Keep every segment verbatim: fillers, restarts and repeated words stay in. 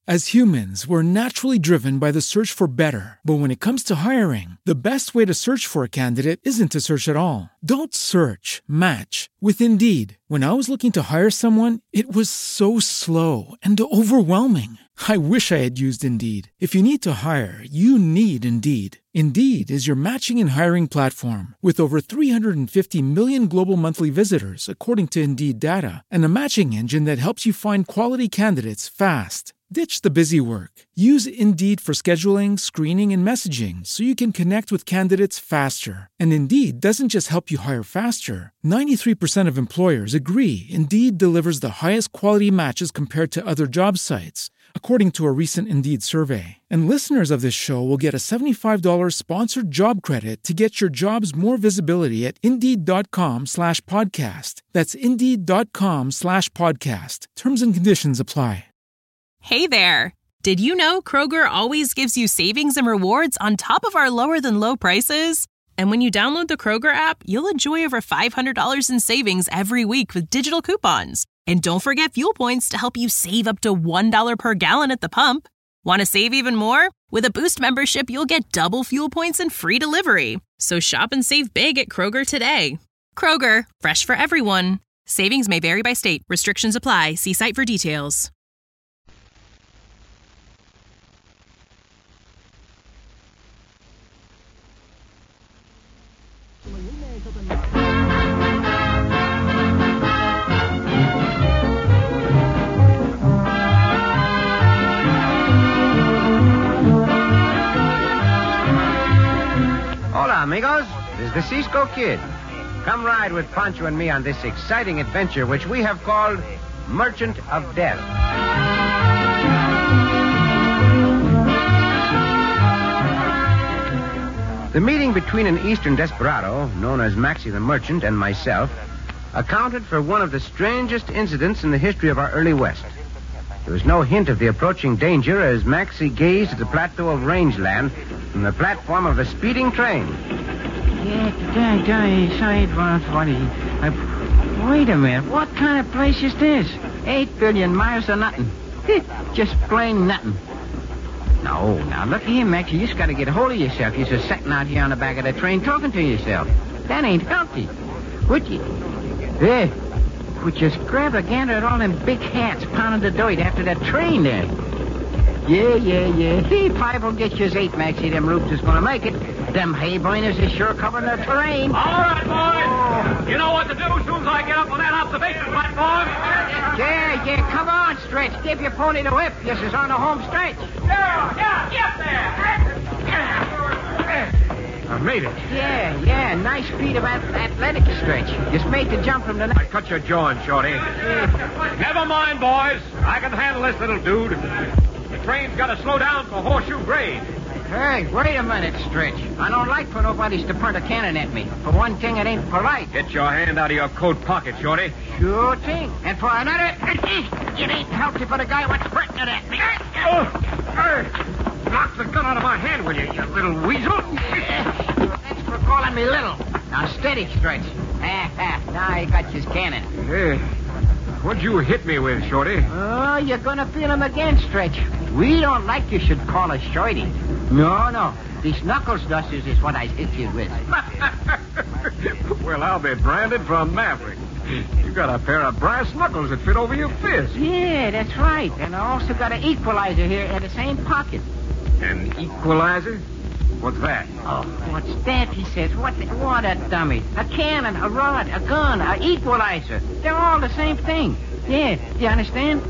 As humans, we're naturally driven by the search for better. But when it comes to hiring, the best way to search for a candidate isn't to search at all. Don't search, match with Indeed. When I was looking to hire someone, it was so slow and overwhelming. I wish I had used Indeed. If you need to hire, you need Indeed. Indeed is your matching and hiring platform with over three hundred fifty million global monthly visitors, according to Indeed data, and a matching engine that helps you find quality candidates fast. Ditch the busy work. Use Indeed for scheduling, screening, and messaging so you can connect with candidates faster. And Indeed doesn't just help you hire faster. ninety-three percent of employers agree Indeed delivers the highest quality matches compared to other job sites, according to a recent Indeed survey. And listeners of this show will get a seventy-five dollars sponsored job credit to get your jobs more visibility at Indeed.com slash podcast. That's Indeed.com slash podcast. Terms and conditions apply. Hey there! Did you know Kroger always gives you savings and rewards on top of our lower-than-low prices? And when you download the Kroger app, you'll enjoy over five hundred dollars in savings every week with digital coupons. And don't forget fuel points to help you save up to one dollar per gallon at the pump. Want to save even more? With a Boost membership, you'll get double fuel points and free delivery. So shop and save big at Kroger today. Kroger, fresh for everyone. Savings may vary by state. Restrictions apply. See site for details. Hola, amigos. This is the Cisco Kid. Come ride with Pancho and me on this exciting adventure, which we have called Merchant of Death. The meeting between an Eastern desperado, known as Maxie the Merchant, and myself, accounted for one of the strangest incidents in the history of our early West. There was no hint of the approaching danger as Maxie gazed at the plateau of rangeland from the platform of a speeding train. Yeah, sorry, funny. Wait a minute. What kind of place is this? Eight billion miles of nothing. Just plain nothing. No, now, look here, Max. You just got to get a hold of yourself. You're just sitting out here on the back of the train talking to yourself. That ain't healthy. Would you? Hey, would you grab a gander at all them big hats pounding the dirt after that train there? Yeah, yeah, yeah. Hey, five will get you eight, Maxie. Them roots is going to make it. Them hay bliners is sure covering the terrain. All right, boys. Oh. You know what to do as soon as I get up on that observation platform. Yeah, yeah. Come on, Stretch. Give your pony the whip. This is on the home stretch. Yeah, yeah, get there. I made it. Yeah, yeah. Nice feat of athletic, Stretch. Just made the jump from the... I cut your jaw in, Shorty. Yeah. Never mind, boys. I can handle this little dude. The train's got to slow down for Horseshoe Grade. Hey, wait a minute, Stretch. I don't like for nobody to point a cannon at me. For one thing, it ain't polite. Get your hand out of your coat pocket, Shorty. Sure thing. And for another, it ain't healthy for the guy what's threatening at me. Oh, hey, knock the gun out of my hand, will you, you little weasel? Thanks for calling me little. Now, steady, Stretch. Ah, ah, now I got his cannon. Hey, what'd you hit me with, Shorty? Oh, you're gonna feel him again, Stretch. We don't like you should call us Shorty. No, no. These knuckles dusters is what I hit you with. Well, I'll be branded from Maverick. You got a pair of brass knuckles that fit over your fist. Yeah, that's right. And I also got an equalizer here in the same pocket. An equalizer? What's that? Oh, what's that, he says. What the, what a dummy. A cannon, a rod, a gun, an equalizer. They're all the same thing. Yeah, do you understand?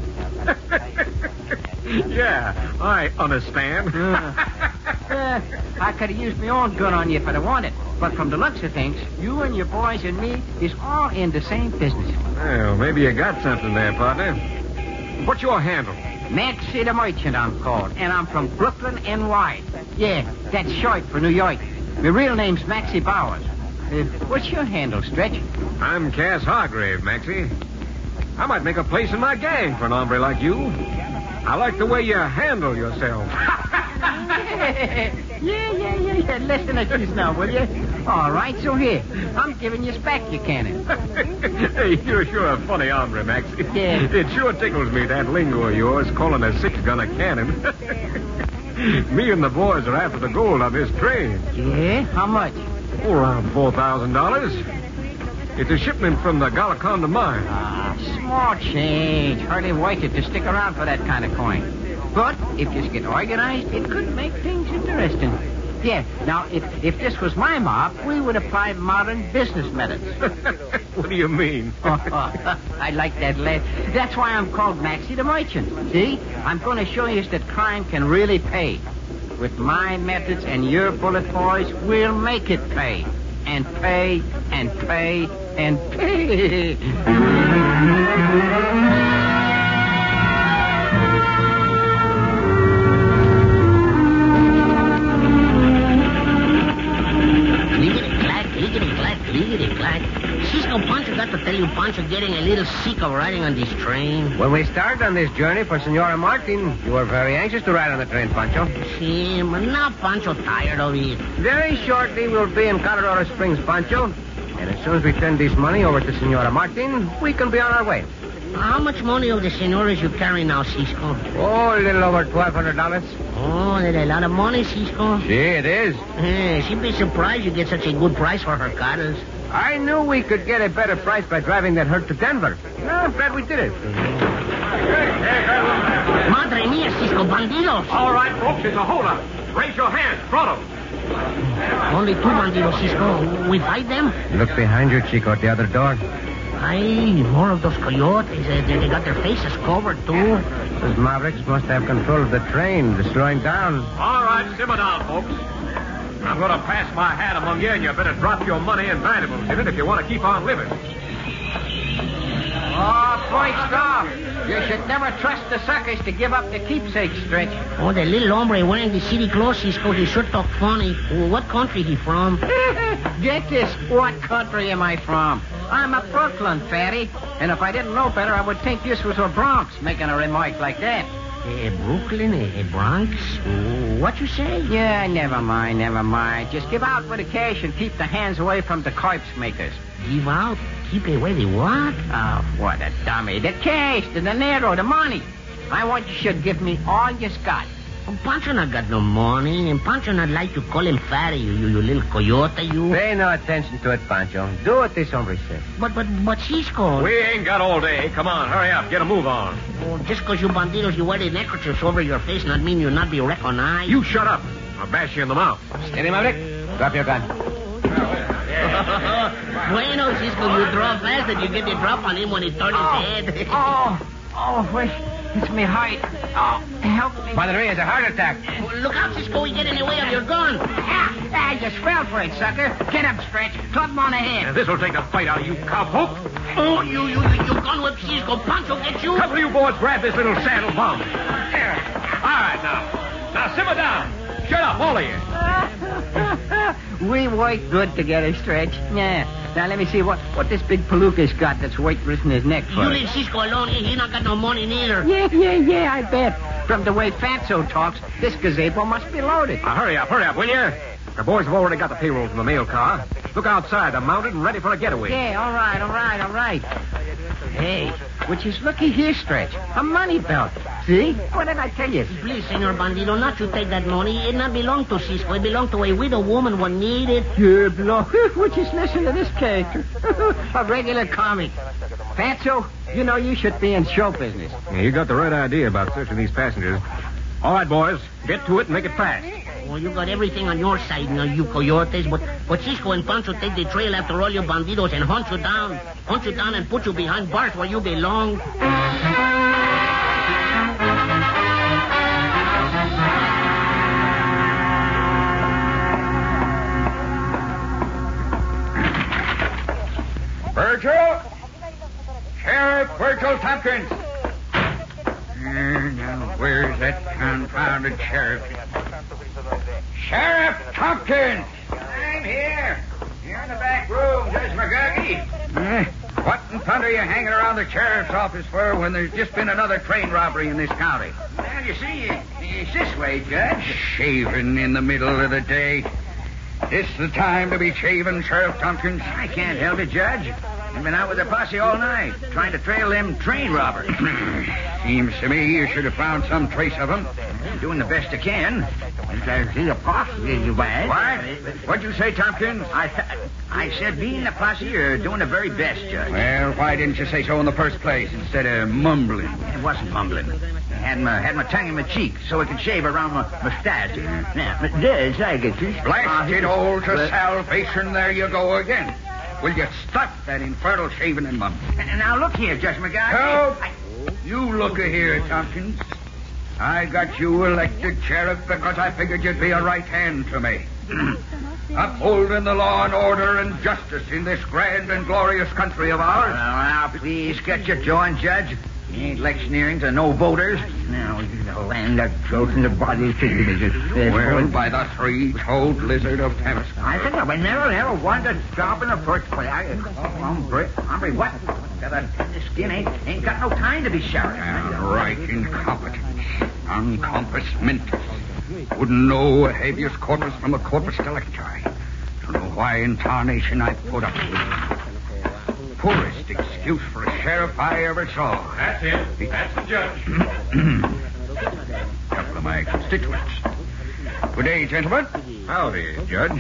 Yeah, I understand. uh, uh, I could have used my own gun on you if I'd have wanted. But from the looks of things, you and your boys and me is all in the same business. Well, maybe you got something there, partner. What's your handle? Maxie the Merchant, I'm called. And I'm from Brooklyn, N Y. Yeah, that's short for New York. My real name's Maxie Bowers. Uh, what's your handle, Stretch? I'm Cass Hargrave, Maxie. I might make a place in my gang for an hombre like you. I like the way you handle yourself. yeah, yeah, yeah, yeah. Listen at this now, will you? All right, so here. I'm giving you back your cannon. Hey, you're sure a funny hombre, Maxie. Yeah. It sure tickles me, that lingo of yours, calling a six-gun a cannon. Me and the boys are after the gold on this train. Yeah? How much? Oh, around four thousand dollars. It's a shipment from the Galaconda mine. Ah, small change. Hardly worth it to stick around for that kind of coin. But if you get organized, it could make things interesting. Yeah, now, if, if this was my mob, we would apply modern business methods. What do you mean? Oh, I like that, lad. That's why I'm called Maxie the Merchant. See? I'm going to show you that crime can really pay. With my methods and your bullet boys, we'll make it pay. And pay, and pay, and pay. Cisco, Pancho got to tell you, Pancho, getting a little sick of riding on this train. When we started on this journey for Senora Martin, you were very anxious to ride on the train, Pancho. See, but now Pancho tired of it. Very shortly, we'll be in Colorado Springs, Pancho. And as soon as we turn this money over to Senora Martin, we can be on our way. How much money of the senoras you carry now, Cisco? Oh, a little over twelve hundred dollars. Oh, that's a lot of money, Cisco. See, it is. Yeah, she'd be surprised you get such a good price for her cattle. I knew we could get a better price by driving that herd to Denver. No, I'm glad we did it. Madre mia, Cisco, bandidos. All right, folks, it's a holdup. Raise your hands, front them. Only two bandidos, Cisco. We fight them? Look behind you, Chico, at the other door. Aye, more of those coyotes. Uh, they, they got their faces covered, too. Those Mavericks must have control of the train. They're slowing down. All right, simmer down, folks. I'm going to pass my hat among you, and you better drop your money and valuables in it if you want to keep on living. Oh, boy, stop. You should never trust the suckers to give up the keepsake, Stretch. Oh, the little hombre wearing the city clothes, Cisco, he sure talk funny. What country he from? Get this. What country am I from? I'm a Brooklyn, fatty. And if I didn't know better, I would think this was a Bronx, making a remark like that. Uh, Brooklyn, uh, Bronx? Uh, what you say? Yeah, never mind, never mind. Just give out with the cash and keep the hands away from the corpse makers. Give out? Keep away the what? Oh, what a dummy. The cash, the dinero, the money. I want you should give me all you got. Oh, Pancho not got no money, and Pancho not like to call him fatty, you, you, you little coyote, you. Pay no attention to it, Pancho. Do what this hombre says. But, but, but, Cisco... We ain't got all day. Come on, hurry up. Get a move on. Oh, just because you bandidos, you wear the neckerchiefs over your face, not mean you'll not be recognized. You shut up. I'll bash you in the mouth. Steady, Maverick. Drop your gun. Bueno, Cisco, you draw fast and you get the drop on him when he turns oh. his head. oh, oh, wait. It's me height. Oh, help me. Padre, it's a heart attack. Oh, look out, Cisco, we get in the way of your gun. Ah, I just fell for it, sucker. Get up, Stretch. Club him on the head. And this'll take the fight out of you, cowpoke. Oh, you, you, you, you gun whip, Cisco. Pancho, get you. Couple of you boys grab this little saddle bum. There. All right, now. Now, simmer down. Shut up, all of you. We work good together, Stretch. Yeah. Now, let me see what, what this big palooka's got that's weight written his neck for. You leave Cisco alone. He, he not got no money neither. Yeah, yeah, yeah, I bet. From the way Fatso talks, this gazebo must be loaded. Now, hurry up, hurry up, will you? The boys have already got the payroll from the mail car. Look outside. They're mounted and ready for a getaway. Yeah, all right, all right, all right. Hey, which is looky here, Stretch. A money belt. See? What did I tell you? Please, Senor Bandido, not you take that money. It not belong to Cisco. It belong to a widow woman what need it. Yeah, belong. Which is listen to this character. A regular comic. Fatso, you know you should be in show business. Yeah, you got the right idea about searching these passengers. All right, boys. Get to it and make it fast. Well, you got everything on your side, you know, you coyotes. But, but Cisco and Pancho take the trail after all your bandidos and hunt you down. Hunt you down and put you behind bars where you belong. Virgil? Sheriff Virgil Tompkins. Uh, now, where's that confounded sheriff? Sheriff Tompkins! I'm here. You're in the back room, Judge McGurky. Uh, what in thunder are you hanging around the sheriff's office for when there's just been another train robbery in this county? Well, you see, it's this way, Judge. Shaving in the middle of the day. This the time to be shaving, Sheriff Tompkins? I can't help it, Judge. I've been out with the posse all night, trying to trail them train robbers. Seems to me you should have found some trace of them. I'm doing the best I can. I see a posse, bad. What? What'd you say, Tompkins? I, I said me and the posse are doing the very best, Judge. Well, why didn't you say so in the first place instead of mumbling? It wasn't mumbling. I had my, had my tongue in my cheek so I could shave around my mustache. Now, Judge, I get you. Blasted old to salvation, there you go again. Will you stop that infernal shaving and mumbling? And now look here, Judge McGuire. Help! I... You look here, Tompkins. I got you elected sheriff because I figured you'd be a right hand to me. Upholding the law and order and justice in this grand and glorious country of ours. Well, now, please get your joint, Judge. You ain't electioneering to no voters. Now, the land that chosen the body of Well, by the three-toed lizard of Temescal. I think I never, never wanted to job in the first place. I, hombre, hombre, what? Got a skin ain't, ain't got no time to be sheriff. Right incompetence. Uncompass mentis. Wouldn't know a habeas corpus from a corpus delicti. Don't know why in tarnation I put up with it. Poorest excuse for a sheriff I ever saw. That's it. That's the judge. Couple of my constituents. Good day, gentlemen. Howdy, Judge.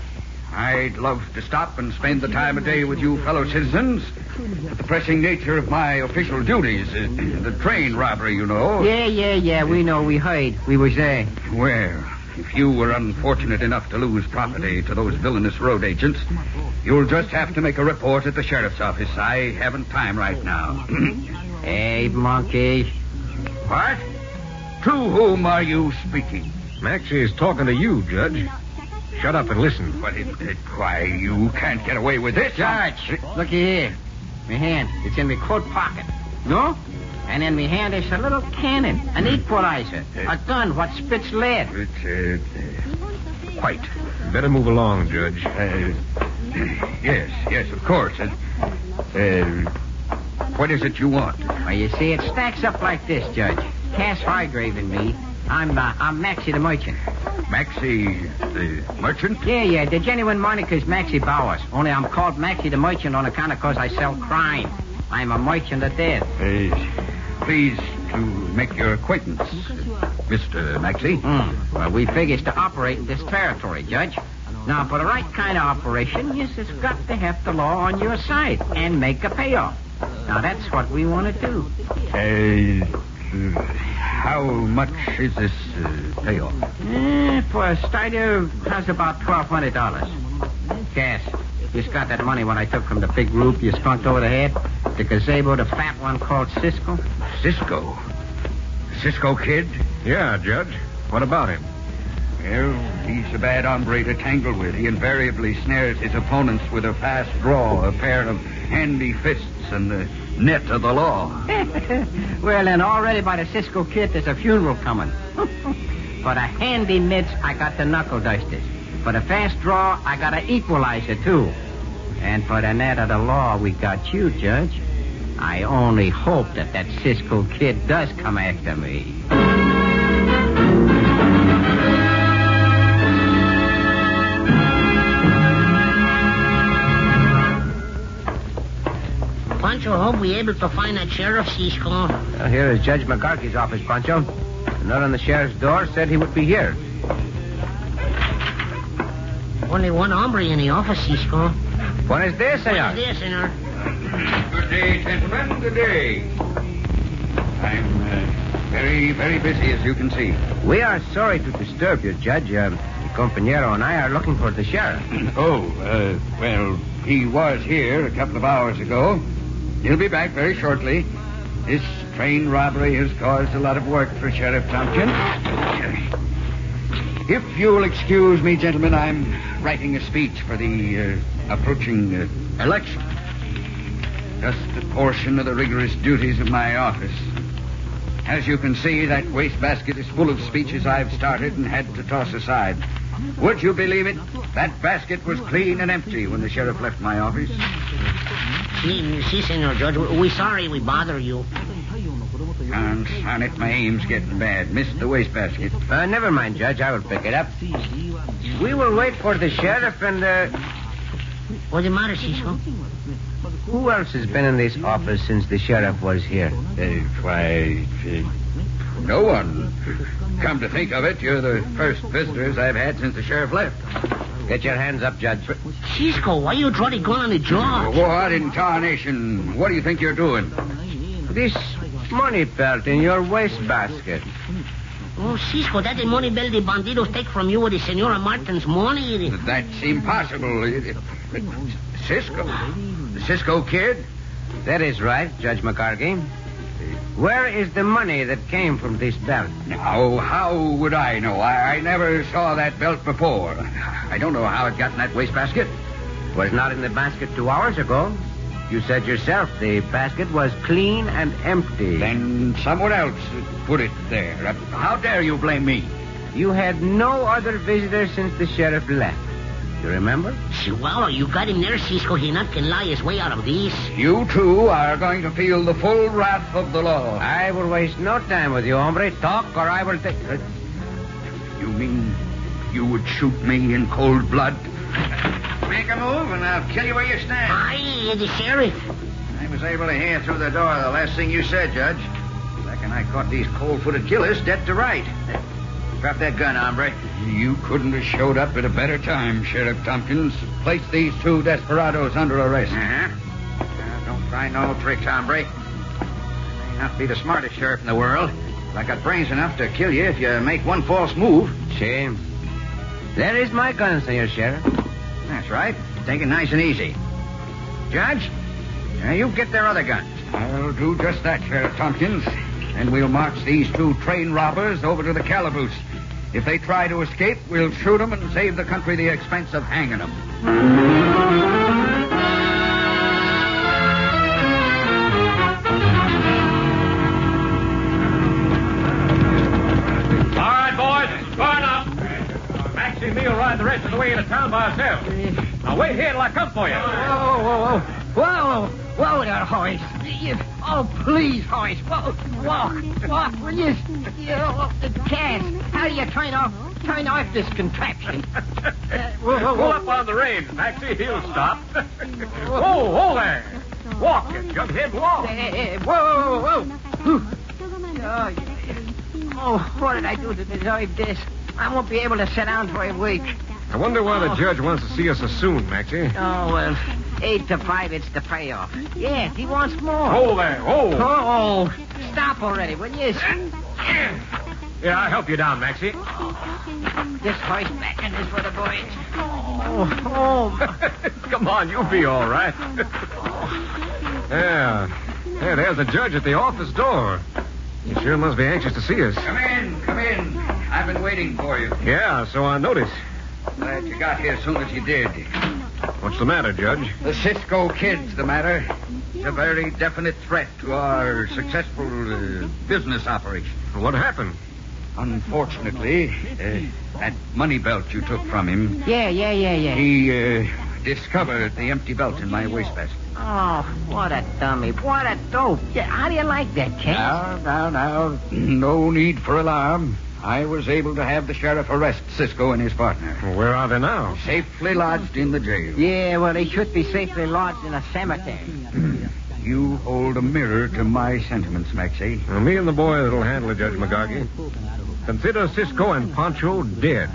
I'd love to stop and spend the time of day with you fellow citizens. But the pressing nature of my official duties, uh, the train robbery, you know. Yeah, yeah, yeah, we know. We heard. We was there. Well, if you were unfortunate enough to lose property to those villainous road agents, you'll just have to make a report at the sheriff's office. I haven't time right now. Hey, monkey. What? To whom are you speaking? Maxie's talking to you, Judge. Shut up and listen. But it, it, why, you can't get away with this. Judge, looky here. My hand, it's in my coat pocket. No? And in my hand is a little cannon, an equalizer, a gun what spits lead. It's, uh, quite. Better move along, Judge. Uh, yes, yes, of course. Uh, uh, what is it you want? Well, you see, it stacks up like this, Judge. Cass Hargrave and me. I'm, uh, I'm Maxie the Merchant. Maxie the Merchant? Yeah, yeah, the genuine moniker's Maxie Bowers. Only I'm called Maxie the Merchant on account of cause I sell crime. I'm a merchant of death. Uh, pleased to make your acquaintance, Mister Maxie. Mm. Well, we figures to operate in this territory, Judge. Now, for the right kind of operation, you just got to have the law on your side and make a payoff. Now, that's what we want to do. Uh, uh, how much is this uh, payoff? Eh, for a starter, that's about twelve hundred dollars. Cass, you got that money when I took from the big group you skunked over the head? The gazebo, the fat one called Cisco? Cisco? Cisco Kid? Yeah, Judge. What about him? Well, he's a bad hombre to tangle with. He invariably snares his opponents with a fast draw, a pair of handy fists, and the net of the law. Well, then already by the Cisco Kid, there's a funeral coming. For the handy mitts, I got the knuckle dusters. For the fast draw, I got an equalizer, too. And for the net of the law, we got you, Judge. I only hope that that Cisco Kid does come after me. Pancho, hope we able to find that sheriff, Cisco. Well, here is Judge McGarkey's office, Pancho. The note on the sheriff's door said he would be here. Only one hombre in the office, Cisco. What is this, senor? What is this, senor? Good day, gentlemen. Good day. I'm uh, very, very busy, as you can see. We are sorry to disturb you, Judge. Uh, the compañero and I are looking for the sheriff. Oh, uh, well, he was here a couple of hours ago. He'll be back very shortly. This train robbery has caused a lot of work for Sheriff Tompkins. If you'll excuse me, gentlemen, I'm writing a speech for the uh, approaching uh, election. Just a portion of the rigorous duties of my office. As you can see, that wastebasket is full of speeches I've started and had to toss aside. Would you believe it? That basket was clean and empty when the sheriff left my office. Si, si, senor Judge. We're sorry we bother you. And on it, my aim's getting bad. Missed the wastebasket. Uh, never mind, Judge. I will pick it up. we will wait for the sheriff and, uh... What's the matter, Cisco? Who else has been in this office since the sheriff was here? Uh, why, uh, no one. Come to think of it, you're the first visitors I've had since the sheriff left. Get your hands up, Judge. Cisco, why you draw the gun on the jaw? What in tarnation? What do you think you're doing? This money belt in your wastebasket. Oh, Cisco, that's the money belt the bandidos take from you with the Senora Martin's money. That's impossible. It- it- it- Cisco? The Cisco kid? That is right, Judge McCargy. Where is the money that came from this belt? Now, how would I know? I, I never saw that belt before. I don't know how it got in that wastebasket. It was not in the basket two hours ago. You said yourself the basket was clean and empty. Then someone else put it there. How dare you blame me? You had no other visitors since the sheriff left. You remember? Well, you got him there, Cisco. He not can lie his way out of this. You two are going to feel the full wrath of the law. I will waste no time with you, hombre. Talk or I will take... You mean you would shoot me in cold blood? Make a move, and I'll kill you where you stand. Aye, the sheriff. I was able to hear through the door the last thing you said, Judge. Reckon I caught these cold-footed killers dead to right. Drop that gun, hombre. You couldn't have showed up at a better time, Sheriff Tompkins. Place these two desperados under arrest. Uh-huh. Now, don't try no tricks, hombre. I may not be the smartest sheriff in the world, but I got brains enough to kill you if you make one false move. Shame. There is my gun, Senor Sheriff. That's right. Take it nice and easy. Judge, now you get their other guns. I'll do just that, Sheriff Tompkins. And we'll march these two train robbers over to the calaboose. If they try to escape, we'll shoot them and save the country the expense of hanging them. All right, boys, burn up. Maxie and me will ride the rest of the way into town by ourselves. Now, wait here till I come for you. Whoa, whoa, whoa. Whoa, whoa there, Horace. You, oh, please, Horace. Whoa, walk, walk, will you? You know, the gas. How do you turn off, turn off this contraption? Uh, whoa, whoa, Pull whoa. up on the reins, Maxie. He'll stop. Whoa, whoa there. Walk it, jughead, walk. Hey, whoa, whoa, whoa. Oh, oh, what did I do to deserve this? I won't be able to sit down for a week. I wonder why the judge wants to see us so soon, Maxie. Oh, well, eight to five, it's the payoff. Yes, he wants more. Hold there, hold. Oh, stop already, will you? Yeah, I'll help you down, Maxie. This hoist back in is for the boys. Oh, oh. Come on, you'll be all right. Yeah. Hey, there's the judge at the office door. He sure must be anxious to see us. Come in, come in. I've been waiting for you. Yeah, so I noticed. Glad you got here as soon as you did. What's the matter, Judge? The Cisco kid's the matter. It's a very definite threat to our successful uh, business operation. What happened? Unfortunately, uh, that money belt you took from him, Yeah, yeah, yeah, yeah. he uh, discovered the empty belt in my wastebasket. Oh, what a dummy. What a dope. Yeah, how do you like that, kid? Now, now, now, no need for alarm. I was able to have the sheriff arrest Cisco and his partner. Well, where are they now? Safely lodged in the jail. Yeah, well, they should be safely lodged in a cemetery. You hold a mirror to my sentiments, Maxie. Well, me and the boy that'll handle it, Judge McGargy. Consider Cisco and Pancho dead.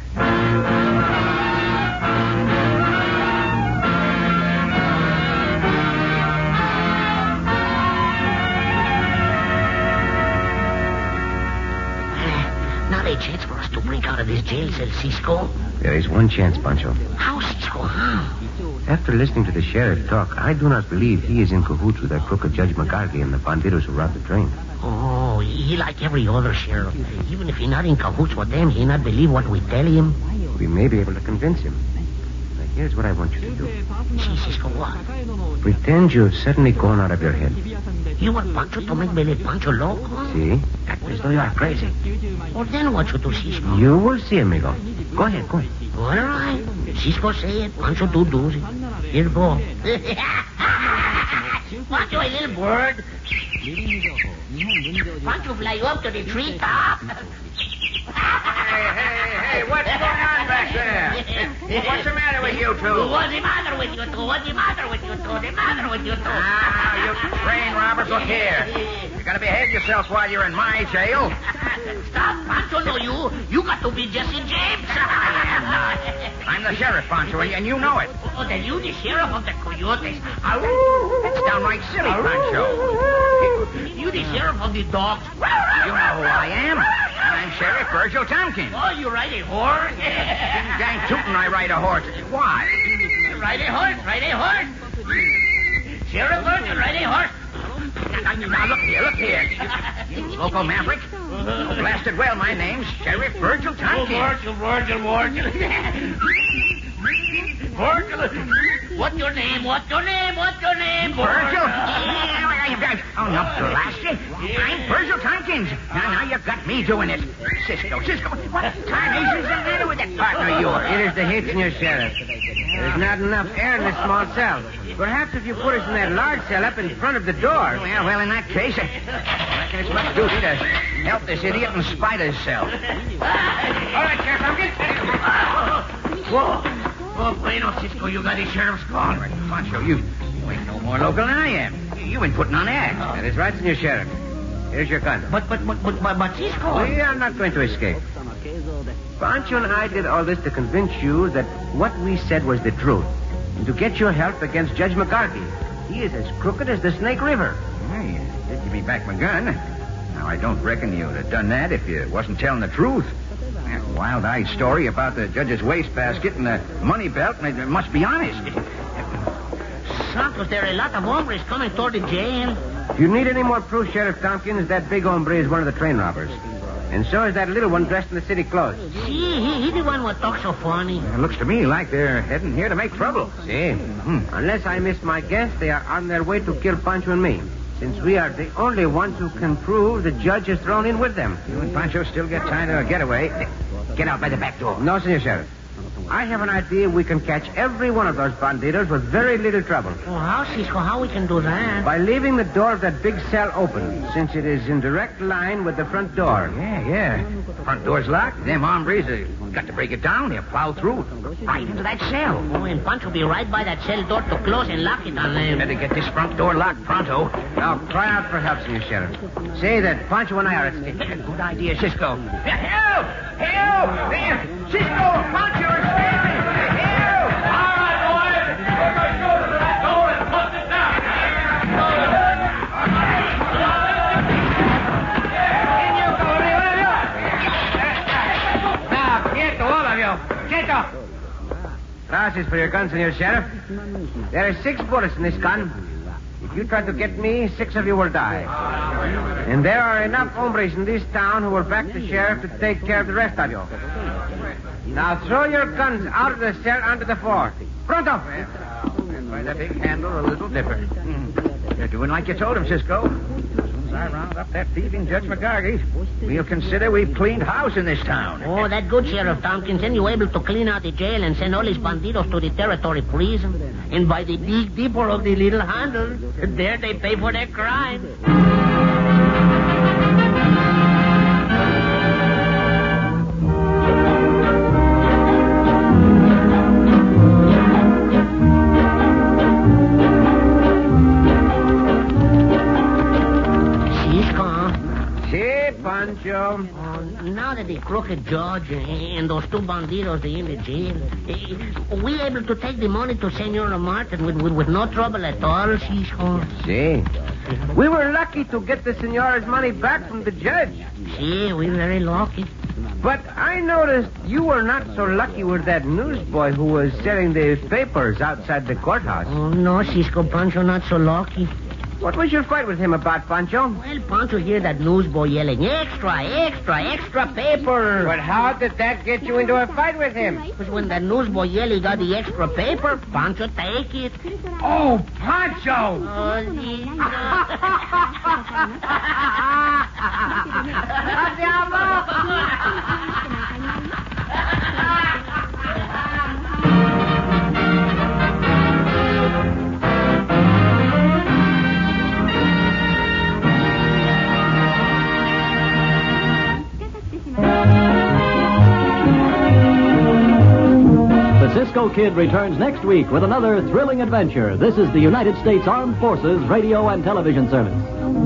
Not a chance for us to break out of this jail, said Cisco. There is one chance, Pancho. How, Cisco? How? After listening to the sheriff talk, I do not believe he is in cahoots with that crooked Judge McCarthy and the banditos who robbed the train. Oh, he, he like every other sheriff. Even if he not in cahoots with them, he not believe what we tell him. We may be able to convince him. Now, here's what I want you to do. See, Cisco, what? Pretend you have suddenly gone out of your head. You want Pancho to make me Pancho loco? See? Act as though you are crazy. Well, then what you do, Cisco? You will see, amigo. Go ahead, go ahead. All right. Cisco say it, Pancho do do it. Here go. Pancho, a little bird. Pancho fly up to the treetop. Hey, hey, hey, what's going on back there? What's the matter with you two? What's the matter with you two? What's the matter with you two? What's the matter with you two? Ah, you train robbers, look here. You gotta behave yourself while you're in my jail. Stop, Pancho, no, you. You got to be Jesse James. I am not. I'm the sheriff, Pancho, and you know it. Oh, then you the sheriff of the coyotes. That's downright silly, Pancho. You the sheriff of the dogs. You know who I am. I'm Sheriff Virgil Tompkins. Oh, you ride a horse? Dang tootin' I ride a horse. Why? Ride a horse, ride a horse. Sheriff Virgil, ride a horse. Now, now, look here, look here. You local maverick. Oh, blasted well, my name's Sheriff Virgil Tompkins. Virgil, Virgil, Virgil. Virgil. What's your name? What's your name? What's your name? Virgil? Oh, no, blast you. I'm Virgil Tompkins. Now, now you've got me doing it. Cisco, Cisco, what tarnation's the matter with that partner of yours? It is the heat, Senor Sheriff. There's not enough air in this small cell. Perhaps if you put us in that large cell up in front of the door. Well, well, in that case, I reckon it's my duty to help this idiot in spite of himself. All right, Sheriff Tompkins. Whoa. Oh, bueno, Cisco, you got the sheriff's call. Pancho, you, you ain't no more local than I am. You've been putting on act. That is right, Senor Sheriff. Here's your gun. But, but, but, but, but, but Cisco... We are not going to escape. Pancho and I did all this to convince you that what we said was the truth. And to get your help against Judge McGarvey. He is as crooked as the Snake River. Hey, you did give me back my gun. Now, I don't reckon you'd have done that if you wasn't telling the truth. That wild-eyed story about the judge's wastebasket and the money belt, and it must be honest. Santos, there are a lot of hombres coming toward the jail. If you need any more proof, Sheriff Tompkins, that big hombre is one of the train robbers. And so is that little one dressed in the city clothes. See, he, he the one what talks so funny. It looks to me like they're heading here to make trouble. See? Hmm. Unless I miss my guess, they are on their way to kill Pancho and me. Since we are the only ones who can prove the judge is thrown in with them. You and Pancho still get time to get away. Get out by the back door. No, Senor Sheriff. I have an idea we can catch every one of those banditos with very little trouble. Oh, how, Cisco? How we can do that? By leaving the door of that big cell open, since it is in direct line with the front door. Yeah, yeah. Front door's locked. Them hombres have got to break it down. They'll plow through. Right into that cell. Oh, and Pancho be right by that cell door to close and lock it on them. Better get this front door locked pronto. Now, cry out for help, Senor Sheriff. Say that Pancho and I are escaping. Good idea, Cisco. Help! Help! There! Cisco! Pancho are escaping! Help! All right, boys. Put my shoulder to that door and bust it down. Now, quieto, all of you. Quieto. Gracias for your gun, Senor Sheriff. There are six bullets in this gun. If you try to get me, six of you will die. And there are enough hombres in this town who will back the sheriff to take care of the rest of you. Now throw your guns out of the cell onto the floor. Pronto! By the big handle, a little different. Mm. You're doing like you told him, Cisco. As soon as I round up that thieving Judge McGarvey, we'll consider we've cleaned house in this town. Oh, that good, Sheriff Tompkins. Then you able to clean out the jail and send all these bandidos to the territory prison. And by the big dipper of the little handle, there they pay for their crime. Pancho. Uh, now that the crooked judge and those two bandidos are in the jail, uh, we able to take the money to Senora Martin with, with, with no trouble at all, Cisco. See? We were lucky to get the Senora's money back from the judge. See, we very lucky. But I noticed you were not so lucky with that newsboy who was selling the papers outside the courthouse. Oh, no, Cisco, Pancho, not so lucky. What was your fight with him about, Pancho? Well, Pancho heard that newsboy yelling, extra, extra, extra paper. But how did that get you into a fight with him? Because when that newsboy yelled he got the extra paper, Pancho take it. Oh, Pancho! Oh, Cisco. Cisco Kid returns next week with another thrilling adventure. This is the United States Armed Forces Radio and Television Service.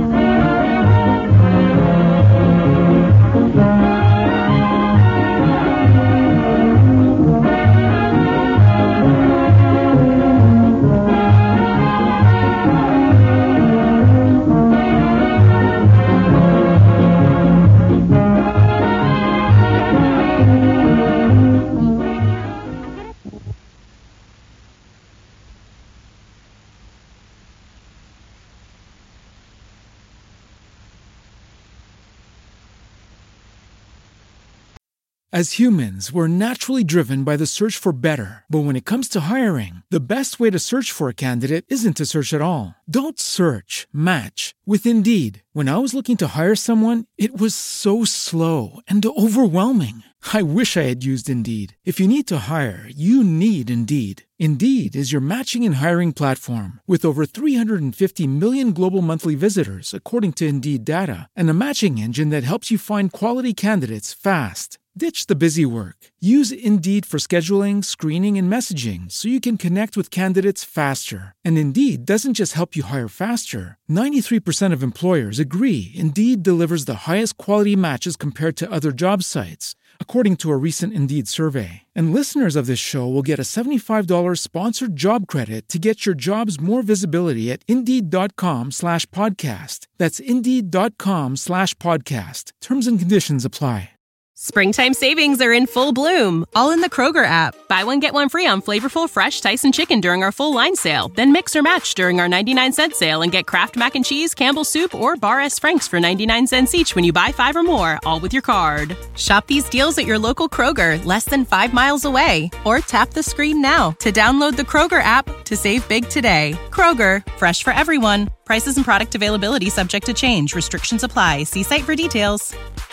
As humans, we're naturally driven by the search for better. But when it comes to hiring, the best way to search for a candidate isn't to search at all. Don't search, match with Indeed. When I was looking to hire someone, it was so slow and overwhelming. I wish I had used Indeed. If you need to hire, you need Indeed. Indeed is your matching and hiring platform with over three hundred fifty million global monthly visitors, according to Indeed data, and a matching engine that helps you find quality candidates fast. Ditch the busy work. Use Indeed for scheduling, screening, and messaging so you can connect with candidates faster. And Indeed doesn't just help you hire faster. ninety-three percent of employers agree Indeed delivers the highest quality matches compared to other job sites, according to a recent Indeed survey. And listeners of this show will get a seventy-five dollars sponsored job credit to get your jobs more visibility at Indeed.com slash podcast. That's Indeed.com slash podcast. Terms and conditions apply. Springtime savings are in full bloom, all in the Kroger app. Buy one, get one free on flavorful, fresh Tyson chicken during our full line sale. Then mix or match during our ninety-nine cent sale and get Kraft Mac and Cheese, Campbell's Soup, or Bar S. Frank's for ninety-nine cents each when you buy five or more, all with your card. Shop these deals at your local Kroger, less than five miles away. Or tap the screen now to download the Kroger app to save big today. Kroger, fresh for everyone. Prices and product availability subject to change. Restrictions apply. See site for details.